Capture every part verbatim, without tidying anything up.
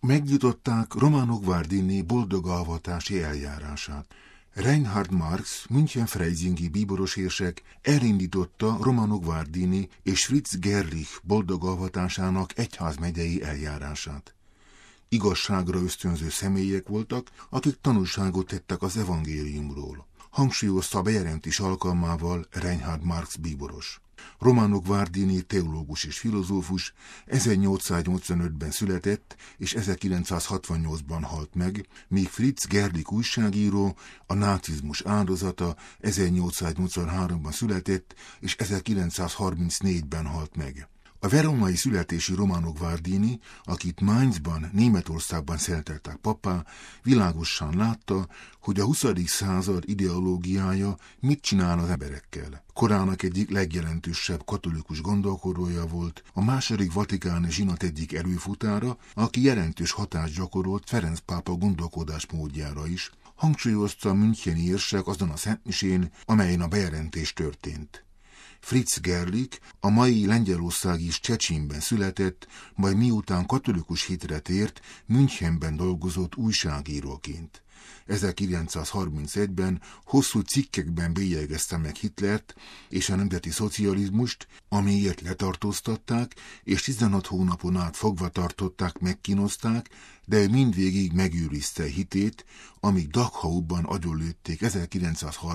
Megnyitották Romano Guardini boldog-alvatási eljárását. Reinhard Marx, München-Freisingi bíboros-érsek elindította Romano Guardini és Fritz Gerlich boldog-alvatásának egyházmegyei eljárását. Igazságra ösztönző személyek voltak, akik tanúságot tettek az evangéliumról. Hangsúlyozta a bejelentés alkalmával Reinhard Marx bíboros. Romano Guardini teológus és filozófus ezernyolcszáznyolcvanötben született és ezerkilencszázhatvannyolcban halt meg, míg Fritz Gerlich újságíró, a nácizmus áldozata ezernyolcszáznyolcvanháromban született és ezerkilencszázharmincnégyben halt meg. A veronai születési Romano Guardini, akit Mainzban, Németországban szenteltek pappá, világosan látta, hogy a huszadik század ideológiája mit csinál az emberekkel. Korának egyik legjelentősebb katolikus gondolkodója volt, a második vatikáni zsinat egyik előfutára, aki jelentős hatást gyakorolt Ferenc pápa gondolkodásmódjára is, hangsúlyozta a müncheni érsek azon a szentmisén, amelyen a bejelentés történt. Fritz Gerlich a mai Lengyelországi Szczecinben született, majd miután katolikus hitre tért, Münchenben dolgozott újságíróként. ezerkilencszázharmincegyben hosszú cikkekben bélyegezte meg Hitlert és a nemzeti szocializmust, amiért letartóztatták, és tizenhat hónapon át fogva tartották, megkínozták, de ő mindvégig megőrizte hitét, amíg Dachauban agyonlőtték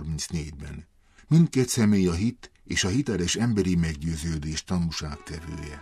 ezerkilencszázharmincnégyben. Mindkét személy a hit és a hiteles emberi meggyőződés tanúságtevője.